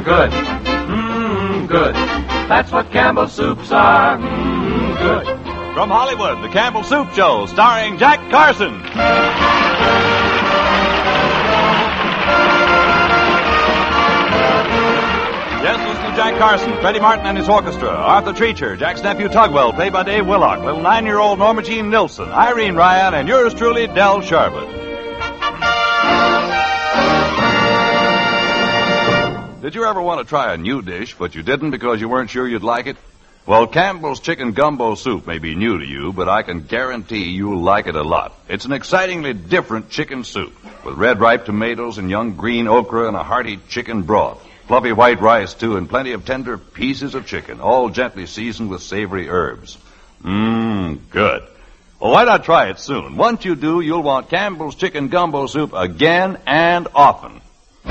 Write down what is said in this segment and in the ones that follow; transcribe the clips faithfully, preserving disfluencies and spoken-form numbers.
good. Mmm, good. That's what Campbell's soups are. Mmm, good. From Hollywood, the Campbell Soup Show, starring Jack Carson. Yes, listen to Jack Carson, Freddie Martin and his orchestra, Arthur Treacher, Jack's nephew Tugwell, played by Dave Willock, little nine-year-old Norma Jean Nilsson, Irene Ryan, and yours truly, Del Sharbutt. Did you ever want to try a new dish, but you didn't because you weren't sure you'd like it? Well, Campbell's Chicken Gumbo Soup may be new to you, but I can guarantee you'll like it a lot. It's an excitingly different chicken soup, with red ripe tomatoes and young green okra and a hearty chicken broth. Fluffy white rice, too, and plenty of tender pieces of chicken, all gently seasoned with savory herbs. Mmm, good. Well, why not try it soon? Once you do, you'll want Campbell's Chicken Gumbo Soup again and often.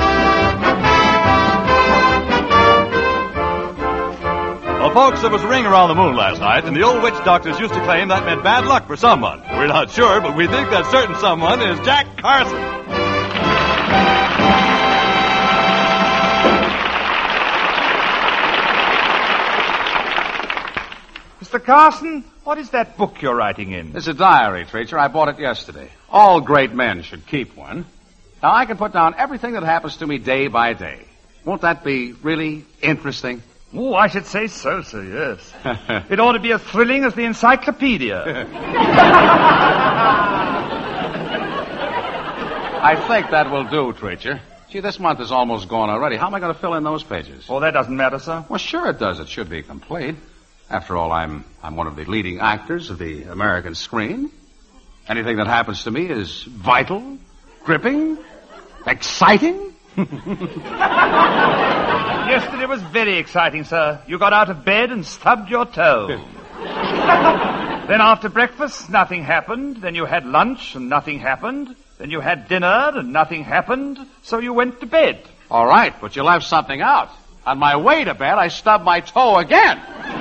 Well, folks, there was a ring around the moon last night, and the old witch doctors used to claim that meant bad luck for someone. We're not sure, but we think that certain someone is Jack Carson. Mister Carson, what is that book you're writing in? It's a diary, Treacher. I bought it yesterday. All great men should keep one. Now, I can put down everything that happens to me day by day. Won't that be really interesting? Oh, I should say so, sir, yes. It ought to be as thrilling as the encyclopedia. I think that will do, Treacher. Gee, this month is almost gone already. How am I going to fill in those pages? Oh, that doesn't matter, sir. Well, sure it does. It should be complete. After all, I'm I'm one of the leading actors of the American screen. Anything that happens to me is vital, gripping, exciting. Yesterday was very exciting, sir. You got out of bed and stubbed your toe. Then after breakfast, nothing happened. Then you had lunch and nothing happened. Then you had dinner and nothing happened. So you went to bed. All right, but you left something out. On my way to bed, I stubbed my toe again.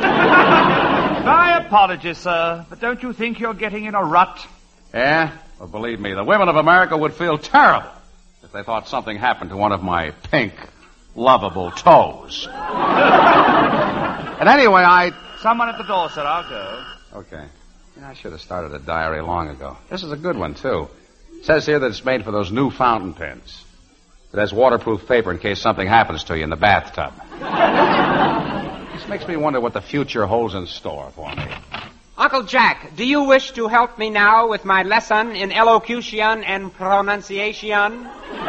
My apologies, sir, but don't you think you're getting in a rut? Yeah? Well, believe me, the women of America would feel terrible if they thought something happened to one of my pink, lovable toes. And anyway, I... Someone at the door, sir. I'll go. Okay. Yeah, I should have started a diary long ago. This is a good one, too. It says here that it's made for those new fountain pens. It has waterproof paper in case something happens to you in the bathtub. This makes me wonder what the future holds in store for me. Uncle Jack, do you wish to help me now with my lesson in elocution and pronunciation?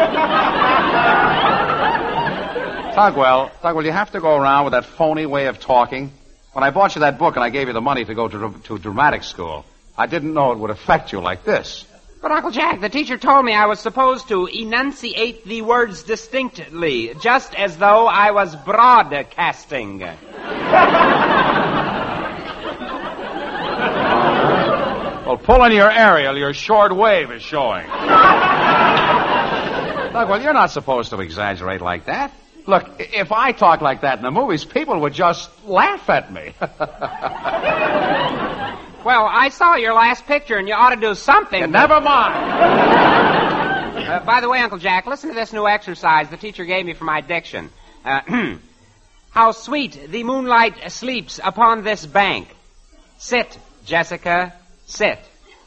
Tugwell, Tugwell, you have to go around with that phony way of talking. When I bought you that book and I gave you the money to go to, to dramatic school, I didn't know it would affect you like this. But, Uncle Jack, the teacher told me I was supposed to enunciate the words distinctly, just as though I was broadcasting. Well, pull in your aerial. Your short wave is showing. Tugwell, you're not supposed to exaggerate like that. Look, if I talk like that in the movies, people would just laugh at me. Well, I saw your last picture, and you ought to do something. Yeah, never mind. Uh, by the way, Uncle Jack, listen to this new exercise the teacher gave me for my diction. Uh, How sweet the moonlight sleeps upon this bank. Sit, Jessica, sit.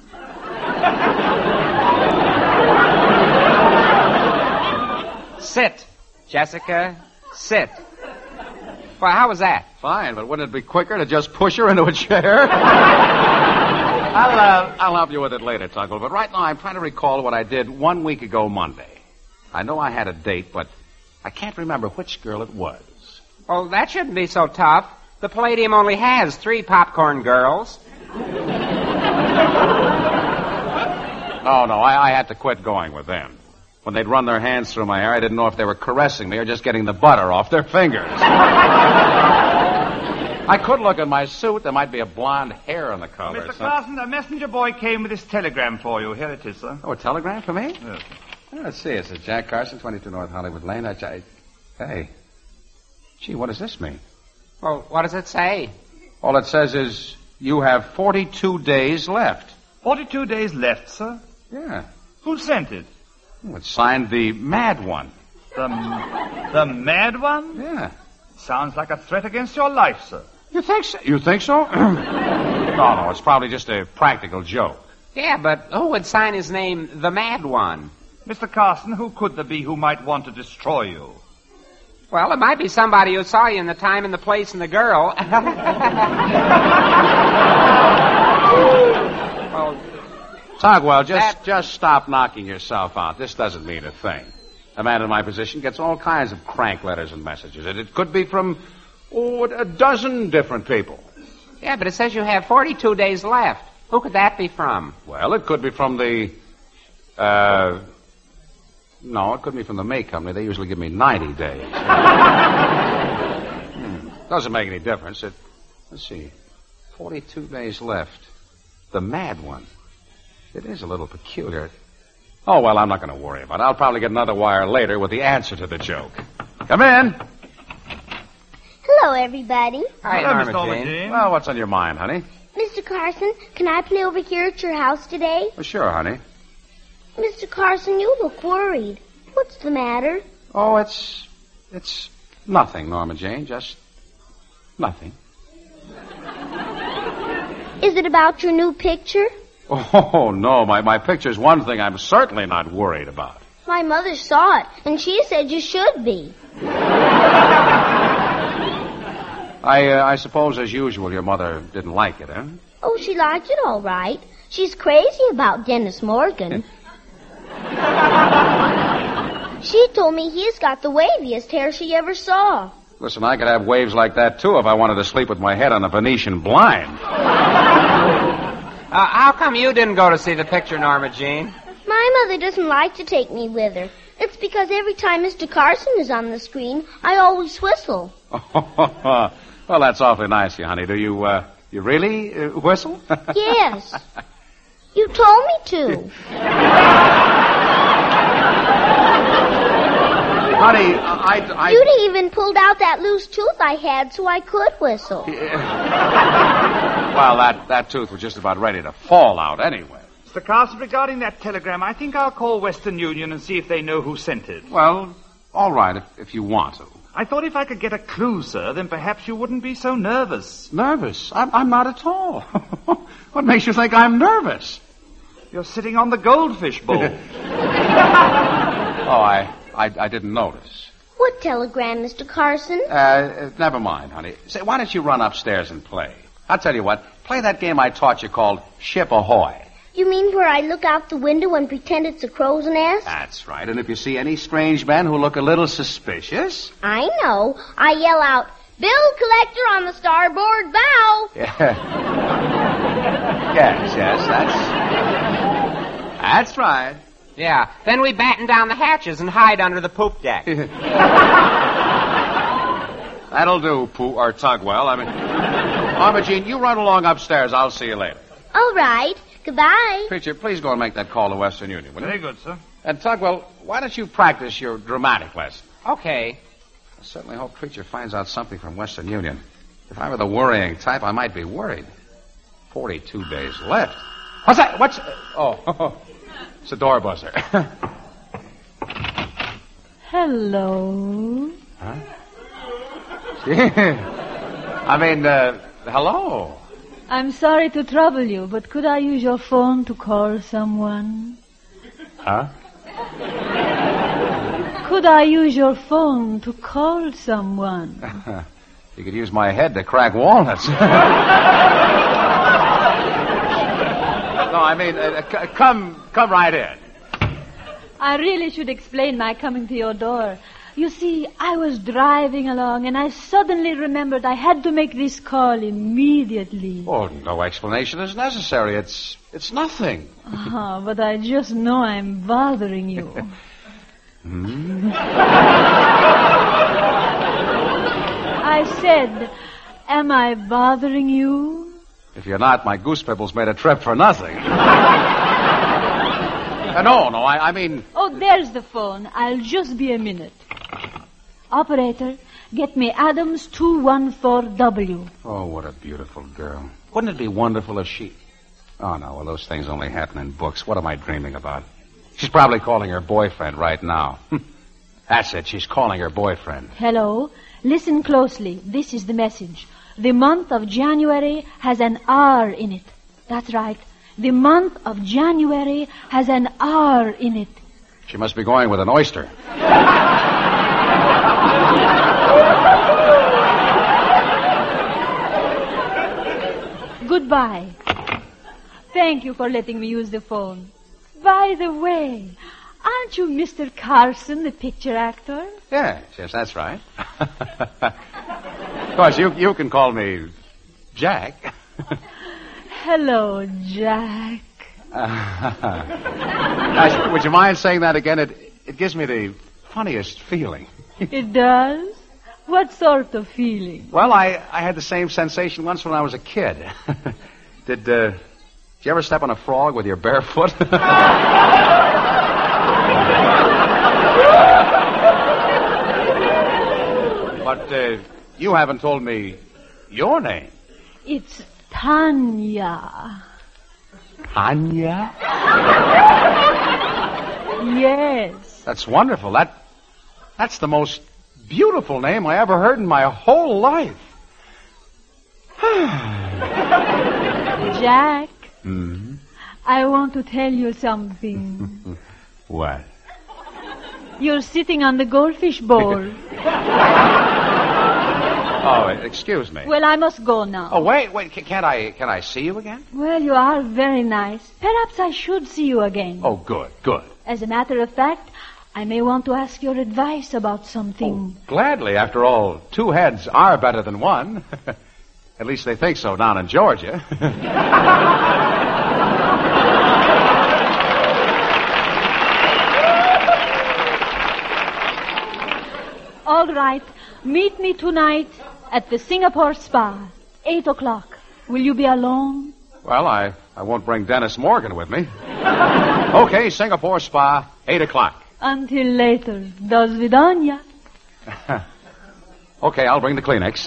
Sit, Jessica, sit. Well, how was that? Fine, but wouldn't it be quicker to just push her into a chair? I'll, uh, I'll help you with it later, Tugwell, but right now I'm trying to recall what I did one week ago Monday. I know I had a date, but I can't remember which girl it was. Well, that shouldn't be so tough. The Palladium only has three popcorn girls. No, no, I, I had to quit going with them. When they'd run their hands through my hair, I didn't know if they were caressing me or just getting the butter off their fingers. I could look at my suit. There might be a blonde hair on the cover. Mister Carson, a messenger boy came with this telegram for you. Here it is, sir. Oh, a telegram for me? Yes. Oh, let's see. It says Jack Carson, twenty-two North Hollywood Lane. I, I, hey. Gee, what does this mean? Well, what does it say? All it says is you have forty-two days left. Forty-two days left, sir? Yeah. Who sent it? Oh, it's signed the Mad One. The, the mad one? Yeah. Sounds like a threat against your life, sir. You think so? You think so? No, no, it's probably just a practical joke. Yeah, but who would sign his name the Mad One? Mister Carson, who could there be who might want to destroy you? Well, it might be somebody who saw you in the time and the place and the girl. Well, Tugwell, just, That- just stop knocking yourself out. This doesn't mean a thing. A man in my position gets all kinds of crank letters and messages, and it could be from, oh, a dozen different people. Yeah, but it says you have forty-two days left. Who could that be from? Well, it could be from the, uh, no, it could be from the May Company. They usually give me ninety days. hmm. Doesn't make any difference. It, let's see, forty-two days left. The Mad One. It is a little peculiar. Oh, well, I'm not going to worry about it. I'll probably get another wire later with the answer to the joke. Come in. Hello, everybody. Hi, Hello, Norma Miss Norma Jean. Jean. Well, what's on your mind, honey? Mister Carson, can I play over here at your house today? Well, sure, honey. Mister Carson, you look worried. What's the matter? Oh, it's, it's nothing, Norma Jane. Just nothing. Is it about your new picture? Oh, no, my, my picture's one thing I'm certainly not worried about. My mother saw it, and she said you should be. I, uh, I suppose, as usual, your mother didn't like it, huh? Oh, she liked it all right. She's crazy about Dennis Morgan. She told me he's got the waviest hair she ever saw. Listen, I could have waves like that, too, if I wanted to sleep with my head on a Venetian blind. Uh, how come you didn't go to see the picture, Norma Jean? My mother doesn't like to take me with her. It's because every time Mister Carson is on the screen, I always whistle. Well, that's awfully nice of you, honey. Do you, uh, you really uh, whistle? Yes. You told me to. Honey, I, I... You'd even pulled out that loose tooth I had so I could whistle. Well, that, that tooth was just about ready to fall out anyway. Mister Carson, regarding that telegram, I think I'll call Western Union and see if they know who sent it. Well, all right, if, if you want to. I thought if I could get a clue, sir, then perhaps you wouldn't be so nervous. Nervous? I'm, I'm not at all. What makes you think I'm nervous? You're sitting on the goldfish bowl. Oh, I, I, I didn't notice. What telegram, Mister Carson? Uh, uh, never mind, honey. Say, why don't you run upstairs and play? I'll tell you what. Play that game I taught you called Ship Ahoy. You mean where I look out the window and pretend it's a crow's nest? That's right. And if you see any strange men who look a little suspicious... I know. I yell out, Bill Collector on the starboard bow. Yeah. Yes, yes, that's... That's right. Yeah. Then we batten down the hatches and hide under the poop deck. That'll do, Pooh, or Tugwell. I mean... Norma Jean, you run along upstairs. I'll see you later. All right. Goodbye. Preacher, please go and make that call to Western Union, will you? Very good, sir. And Tugwell, why don't you practice your dramatic lesson? Okay. I certainly hope Preacher finds out something from Western Union. If I were the worrying type, I might be worried. Forty-two days left. What's that? What's... Oh, it's a door buzzer. Hello. Huh? I mean, uh, hello. I'm sorry to trouble you, but could I use your phone to call someone? Huh? Could I use your phone to call someone? You could use my head to crack walnuts. No, I mean, uh, c- come, come right in. I really should explain my coming to your door. You see, I was driving along, and I suddenly remembered I had to make this call immediately. Oh, no explanation is necessary. It's, it's nothing. Oh, but I just know I'm bothering you. Hmm? I said, am I bothering you? If you're not, my goose pimples made a trip for nothing. uh, no, no, I, I mean... Oh, there's the phone. I'll just be a minute. Operator, get me Adams two one four W. Oh, what a beautiful girl. Wouldn't it be wonderful if she... Oh, no, well, those things only happen in books. What am I dreaming about? She's probably calling her boyfriend right now. That's it. She's calling her boyfriend. Hello. Listen closely. This is the message. The month of January has an R in it. That's right. The month of January has an R in it. She must be going with an oyster. Goodbye. Thank you for letting me use the phone. By the way, aren't you Mister Carson, the picture actor? Yes, yes, that's right. Of course, you, you can call me Jack. Hello, Jack. Uh, would you mind saying that again? It, it gives me the funniest feeling. It does? What sort of feeling? Well, I, I had the same sensation once when I was a kid. Did, uh, did you ever step on a frog with your bare foot? But uh, you haven't told me your name. It's Tanya. Tanya? Yes. That's wonderful. That That's the most beautiful name I ever heard in my whole life. Jack, Mm-hmm. I want to tell you something. What? You're sitting on the goldfish bowl. Oh, excuse me. Well, I must go now. Oh, wait, wait. c- Can't I, can I see you again? Well, you are very nice. Perhaps I should see you again. Oh, good, good. As a matter of fact, I may want to ask your advice about something. Oh, gladly. After all, two heads are better than one. At least they think so down in Georgia. All right. Meet me tonight at the Singapore Spa. Eight o'clock. Will you be alone? Well, I, I won't bring Dennis Morgan with me. Okay, Singapore Spa, eight o'clock. Until later. До свидания. Okay, I'll bring the Kleenex.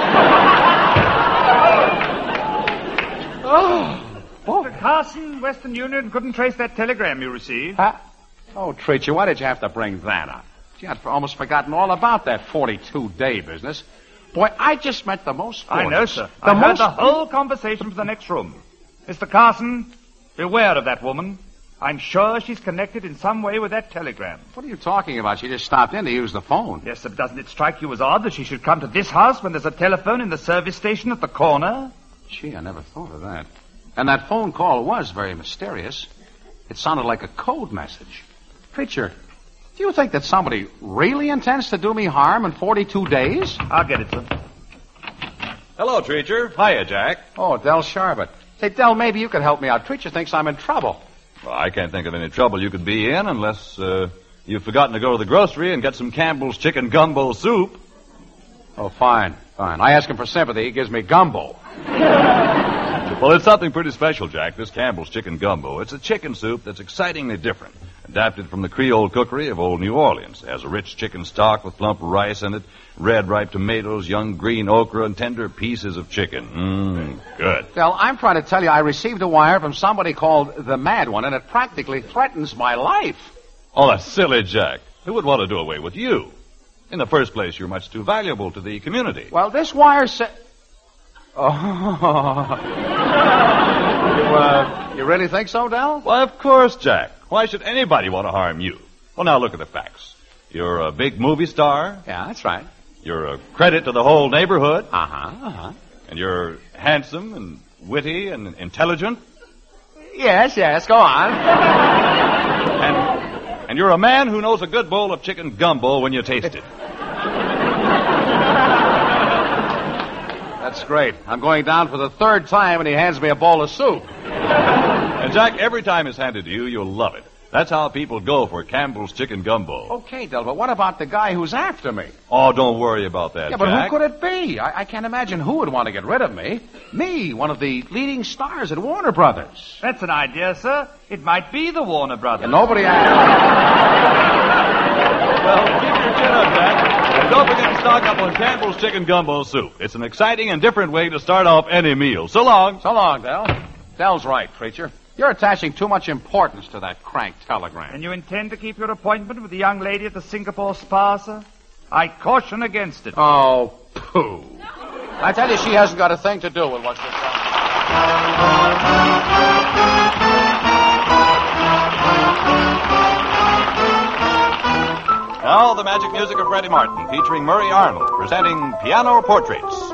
Oh. Mister Carson, Western Union couldn't trace that telegram you received. Huh? Oh, Treacher, why did you have to bring that up? Gee, I'd almost forgotten all about that forty-two day business. Boy, I just met the most I gorgeous. know, sir. The I heard most... the whole conversation from the next room. Mister Carson, beware of that woman. I'm sure she's connected in some way with that telegram. What are you talking about? She just stopped in to use the phone. Yes, sir, but doesn't it strike you as odd that she should come to this house when there's a telephone in the service station at the corner? Gee, I never thought of that. And that phone call was very mysterious. It sounded like a code message. Preacher, do you think that somebody really intends to do me harm in forty-two days? I'll get it, sir. Hello, Treacher. Hiya, Jack. Oh, Del Sharbert. Say, Del, maybe you could help me out. Preacher thinks I'm in trouble. Well, I can't think of any trouble you could be in unless uh, you've forgotten to go to the grocery and get some Campbell's chicken gumbo soup. Oh, fine, fine. I ask him for sympathy. He gives me gumbo. Well, it's something pretty special, Jack, this Campbell's chicken gumbo. It's a chicken soup that's excitingly different, adapted from the Creole cookery of old New Orleans. It has a rich chicken stock with plump rice in it, red ripe tomatoes, young green okra, and tender pieces of chicken. Mmm, good. Del, I'm trying to tell you I received a wire from somebody called the Mad One, and it practically threatens my life. Oh, that's silly, Jack. Who would want to do away with you? In the first place, you're much too valuable to the community. Well, this wire said... Oh. you, uh, you really think so, Del? Why, of course, Jack. Why should anybody want to harm you? Well, now look at the facts. You're a big movie star. Yeah, that's right. You're a credit to the whole neighborhood. Uh-huh, uh-huh. And you're handsome and witty and intelligent. Yes, yes, go on. And, and you're a man who knows a good bowl of chicken gumbo when you taste it. That's great. I'm going down for the third time, and he hands me a bowl of soup. And, Jack, every time it's handed to you, you'll love it. That's how people go for Campbell's chicken gumbo. Okay, Del, but what about the guy who's after me? Oh, don't worry about that, Yeah, but Jack. who could it be? I, I can't imagine who would want to get rid of me. Me, one of the leading stars at Warner Brothers. That's an idea, sir. It might be the Warner Brothers. And nobody... Well, keep your chin up, Jack. And don't forget to stock up on Campbell's chicken gumbo soup. It's an exciting and different way to start off any meal. So long. So long, Del. Del's right, preacher. You're attaching too much importance to that crank telegram. And you intend to keep your appointment with the young lady at the Singapore Spa, sir? I caution against it. Oh, pooh. I tell you, she hasn't got a thing to do with what you're talking Now, the magic music of Freddie Martin, featuring Murray Arnold, presenting Piano Portraits.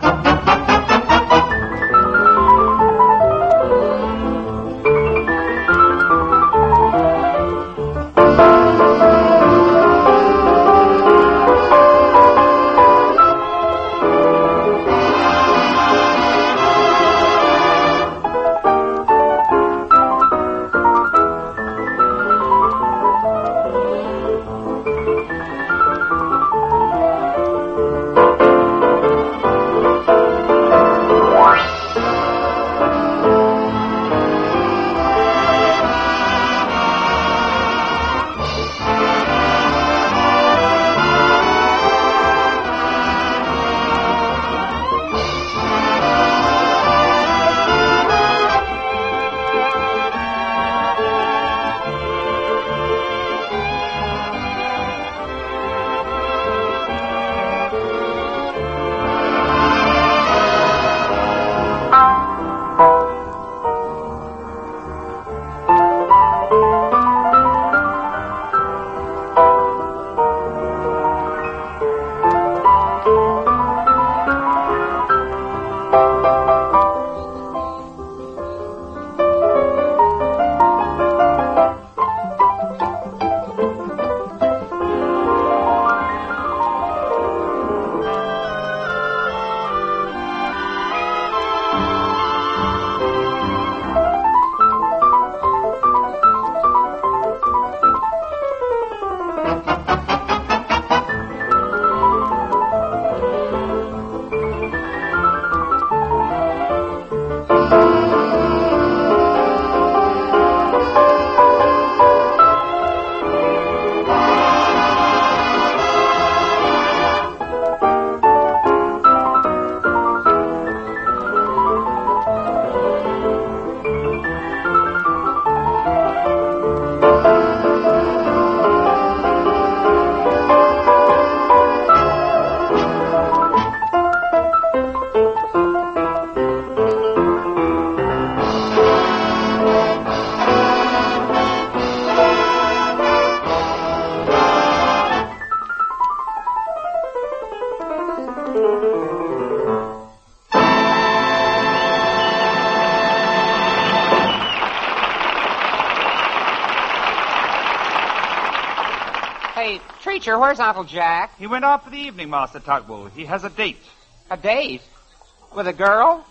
Hey, Treacher, where's Uncle Jack? He went out for the evening, Master Tugbull. He has a date. A date? With a girl?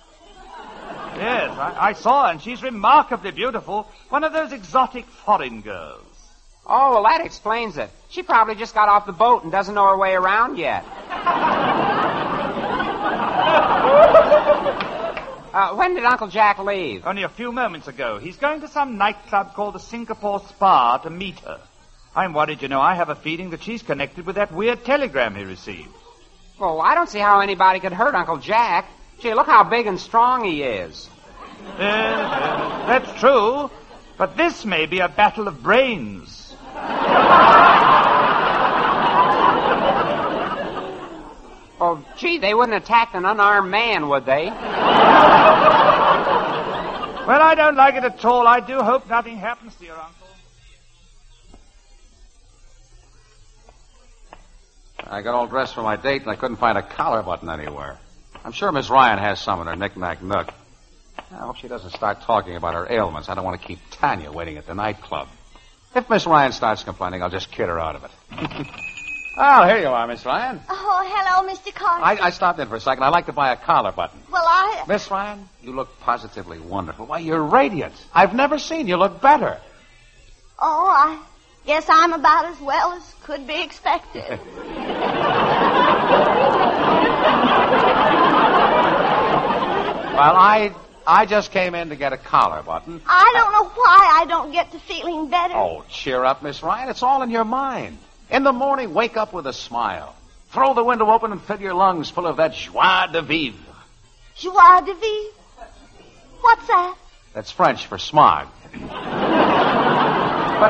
Yes, I, I saw her, and she's remarkably beautiful. One of those exotic foreign girls. Oh, well, that explains it. She probably just got off the boat and doesn't know her way around yet. uh, when did Uncle Jack leave? Only a few moments ago. He's going to some nightclub called the Singapore Spa to meet her. I'm worried, you know. I have a feeling that she's connected with that weird telegram he received. Well, I don't see how anybody could hurt Uncle Jack. Gee, look how big and strong he is. Uh, uh, that's true. But this may be a battle of brains. Oh, gee, they wouldn't attack an unarmed man, would they? Well, I don't like it at all. I do hope nothing happens to your uncle. I got all dressed for my date, and I couldn't find a collar button anywhere. I'm sure Miss Ryan has some in her knick-knack nook. I hope she doesn't start talking about her ailments. I don't want to keep Tanya waiting at the nightclub. If Miss Ryan starts complaining, I'll just kid her out of it. Oh, here you are, Miss Ryan. Oh, hello, Mister Carson. I, I stopped in for a second. I'd like to buy a collar button. Well, I... Miss Ryan, you look positively wonderful. Why, you're radiant. I've never seen you look better. Oh, I guess I'm about as well as could be expected. Well, I I just came in to get a collar button. I don't know why I don't get to feeling better. Oh, cheer up, Miss Ryan. It's all in your mind. In the morning, wake up with a smile. Throw the window open and fill your lungs full of that joie de vivre. Joie de vivre? What's that? That's French for smog. But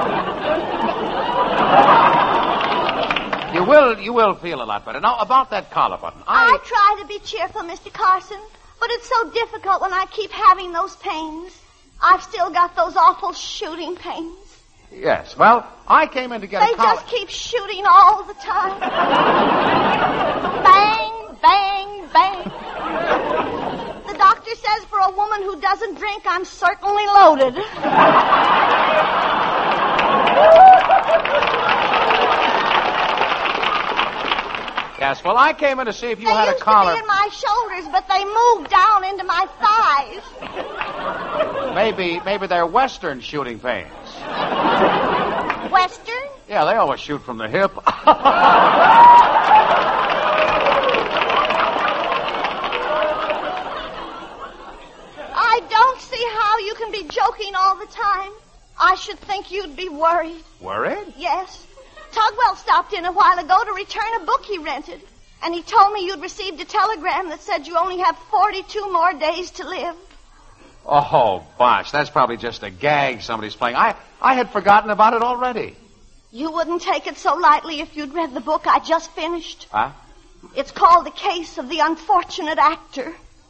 you will you will feel a lot better. Now, about that collar button. I... I try to be cheerful, Mister Carson, but it's so difficult when I keep having those pains. I've still got those awful shooting pains. Yes, well, I came in to get they a collar... just keep shooting all the time. Bang, bang, bang. The doctor says for a woman who doesn't drink, I'm certainly loaded. Yes, well, I came in to see if you they had a used collar... to be in my shoulders, but they moved down into my thighs. Maybe, maybe they're Western shooting pains. Western? Yeah, they always shoot from the hip. I don't see how you can be joking all the time. I should think you'd be worried. Worried? Yes. Tugwell stopped in a while ago to return a book he rented. And he told me you'd received a telegram that said you only have forty-two more days to live. Oh, bosh, that's probably just a gag somebody's playing. I, I had forgotten about it already. You wouldn't take it so lightly if you'd read the book I just finished. Huh? It's called The Case of the Unfortunate Actor.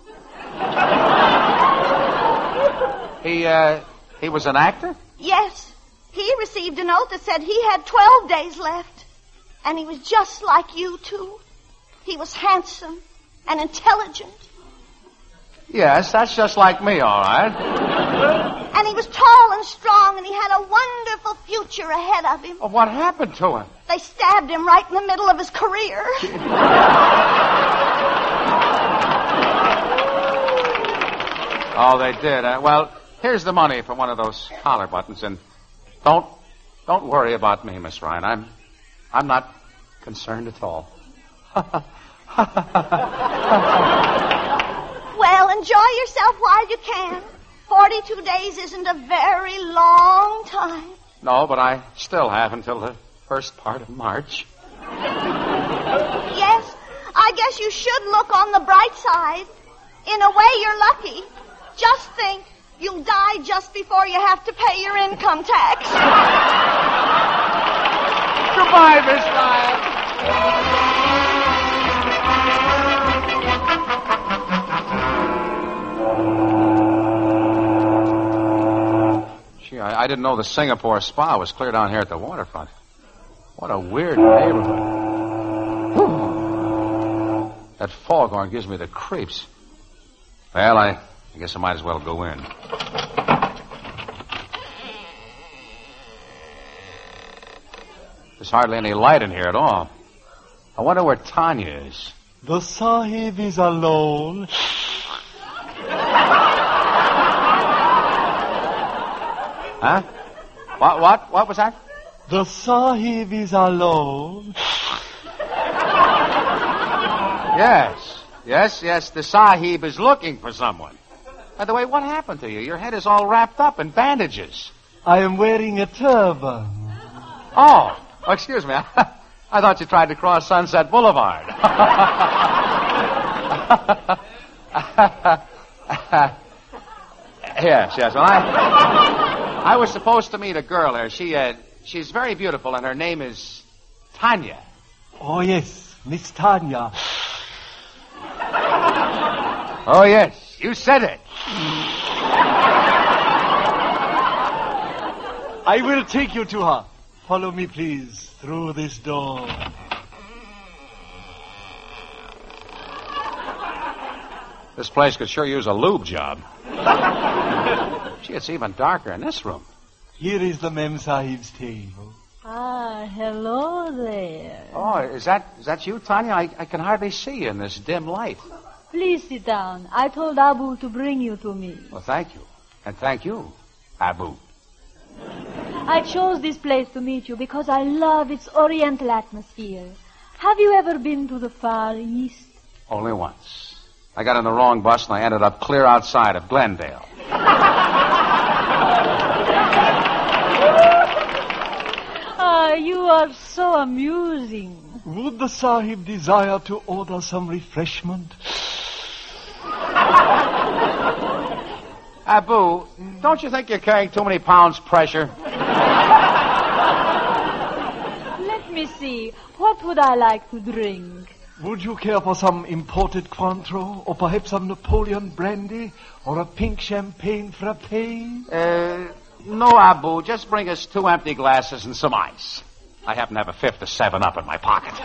He, uh, he was an actor? Yes. He received a note that said he had twelve days left. And he was just like you, too. He was handsome and intelligent. Yes, that's just like me, all right. And he was tall and strong, and he had a wonderful future ahead of him. Well, what happened to him? They stabbed him right in the middle of his career. Oh, they did. Uh, well, here's the money for one of those collar buttons, and don't don't worry about me, Miss Ryan. I'm I'm not concerned at all. Well, enjoy yourself while you can. Forty-two days isn't a very long time. No, but I still have until the first part of March. Yes, I guess you should look on the bright side. In a way, you're lucky. Just think, you'll die just before you have to pay your income tax. Goodbye, Miss Ryan. Gee, I, I didn't know the Singapore Spa was clear down here at the waterfront. What a weird neighborhood. Whew. That foghorn gives me the creeps. Well, I, I guess I might as well go in. There's hardly any light in here at all. I wonder where Tanya is. The Sahib is alone. Huh? What, what, what was that? The Sahib is alone. Yes, yes, yes, the Sahib is looking for someone. By the way, what happened to you? Your head is all wrapped up in bandages. I am wearing a turban. Oh, oh excuse me. I, I thought you tried to cross Sunset Boulevard. Yes, yes. Well, I, I was supposed to meet a girl here. She, uh, she's very beautiful, and her name is Tanya. Oh, yes, Miss Tanya. Oh, yes, you said it. I will take you to her. Follow me, please, through this door. This place could sure use a lube job. Gee, it's even darker in this room. Here is the Mem Sahib's table. Ah, hello there. Oh, is that is that you, Tanya? I, I can hardly see you in this dim light. Please sit down. I told Abu to bring you to me. Well, thank you. And thank you, Abu. I chose this place to meet you because I love its oriental atmosphere. Have you ever been to the Far East? Only once. I got on the wrong bus and I ended up clear outside of Glendale. Ah, you are so amusing. Would the Sahib desire to order some refreshment? Abu, don't you think you're carrying too many pounds pressure? Let me see. What would I like to drink? Would you care for some imported Cointreau, or perhaps some Napoleon brandy, or a pink champagne frappe? Uh, no, Abu. Just bring us two empty glasses and some ice. I happen to have a fifth of Seven Up in my pocket.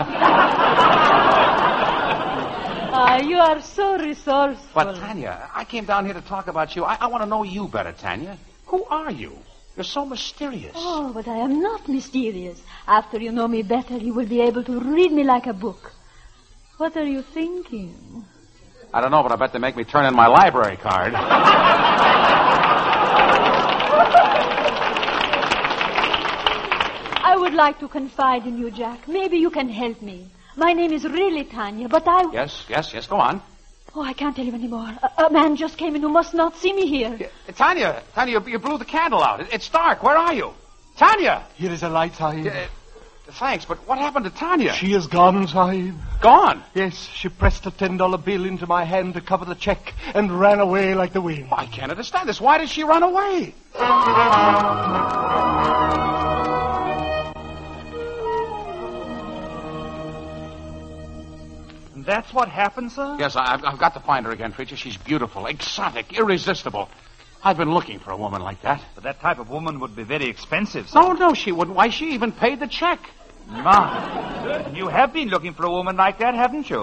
Ah, you are so resourceful. But, Tanya, I came down here to talk about you. I, I want to know you better, Tanya. Who are you? You're so mysterious. Oh, but I am not mysterious. After you know me better, you will be able to read me like a book. What are you thinking? I don't know, but I bet they make me turn in my library card. I would like to confide in you, Jack. Maybe you can help me. My name is really Tanya, but I... Yes, yes, yes, go on. Oh, I can't tell you anymore. A, a man just came in who must not see me here. Yeah, Tanya, Tanya, you, you blew the candle out. It, it's dark. Where are you? Tanya! Here is a light, Sahib. Uh, thanks, but what happened to Tanya? She is gone, Sahib. Gone? Yes, she pressed a ten dollar bill into my hand to cover the check and ran away like the wind. Oh, I can't understand this. Why did she run away? That's what happened, sir? Yes, I, I've, I've got to find her again, Treacher. She's beautiful, exotic, irresistible. I've been looking for a woman like that. But that type of woman would be very expensive, sir. No, no, she wouldn't. Why, she even paid the check. Ma, you have been looking for a woman like that, haven't you?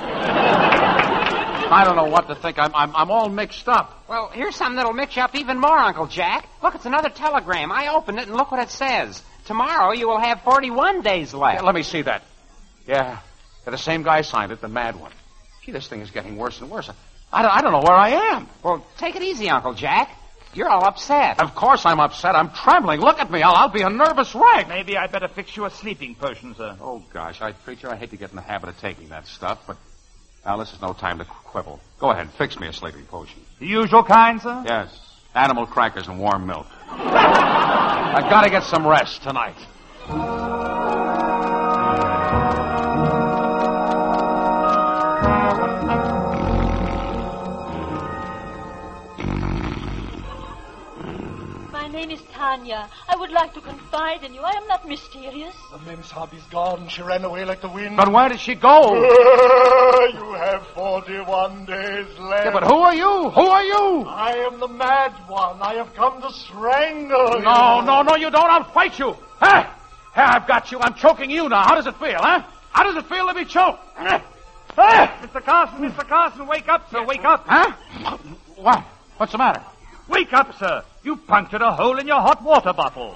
I don't know what to think. I'm, I'm, I'm all mixed up. Well, here's something that'll mix you up even more, Uncle Jack. Look, it's another telegram. I opened it, and look what it says. Tomorrow you will have forty-one days left. Yeah, let me see that. Yeah. The same guy signed it, the mad one. Gee, this thing is getting worse and worse. I don't, I don't know where I am. Well, take it easy, Uncle Jack. You're all upset. Of course I'm upset. I'm trembling. Look at me. I'll, I'll be a nervous wreck. Maybe I'd better fix you a sleeping potion, sir. Oh, gosh. I, Preacher, I hate to get in the habit of taking that stuff, but now this is no time to quibble. Go ahead. Fix me a sleeping potion. The usual kind, sir? Yes. Animal crackers and warm milk. I've got to get some rest tonight. My name is Tanya. I would like to confide in you. I am not mysterious. The Mem Sahibi's gone. She ran away like the wind. But where did she go? You have forty-one days left. Yeah, but who are you? Who are you? I am the mad one. I have come to strangle you. No, no, no, you don't. I'll fight you. Huh? Here, I've got you. I'm choking you now. How does it feel, huh? How does it feel to be choked? Huh? Mister Carson, Mister Carson, wake up, sir, wake up. Huh? What? What's the matter? Wake up, sir. You punctured a hole in your hot water bottle.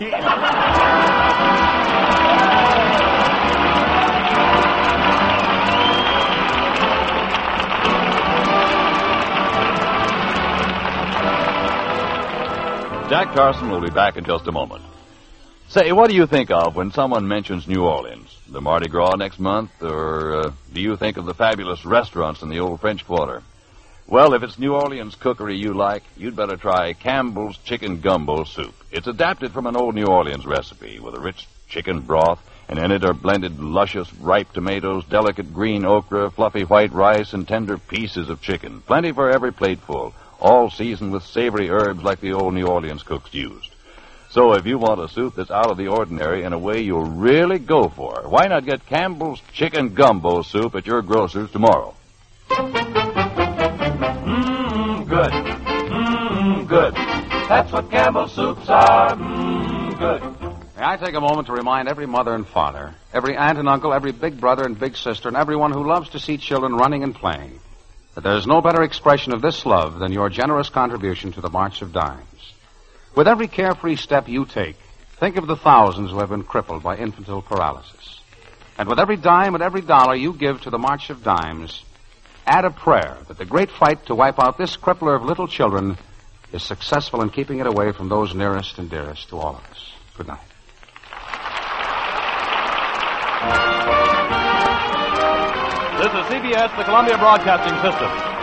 Jack Carson will be back in just a moment. Say, what do you think of when someone mentions New Orleans? The Mardi Gras next month, or uh, do you think of the fabulous restaurants in the old French Quarter? Well, if it's New Orleans cookery you like, you'd better try Campbell's Chicken Gumbo Soup. It's adapted from an old New Orleans recipe with a rich chicken broth, and in it are blended luscious ripe tomatoes, delicate green okra, fluffy white rice, and tender pieces of chicken. Plenty for every plateful, all seasoned with savory herbs like the old New Orleans cooks used. So if you want a soup that's out of the ordinary in a way you'll really go for, why not get Campbell's Chicken Gumbo Soup at your grocer's tomorrow? Mmm, good. Mmm, good. That's what Campbell's soups are. Mmm, good. May I take a moment to remind every mother and father, every aunt and uncle, every big brother and big sister, and everyone who loves to see children running and playing, that there's no better expression of this love than your generous contribution to the March of Dimes. With every carefree step you take, think of the thousands who have been crippled by infantile paralysis. And with every dime and every dollar you give to the March of Dimes, add a prayer that the great fight to wipe out this crippler of little children is successful in keeping it away from those nearest and dearest to all of us. Good night. This is C B S, the Columbia Broadcasting System.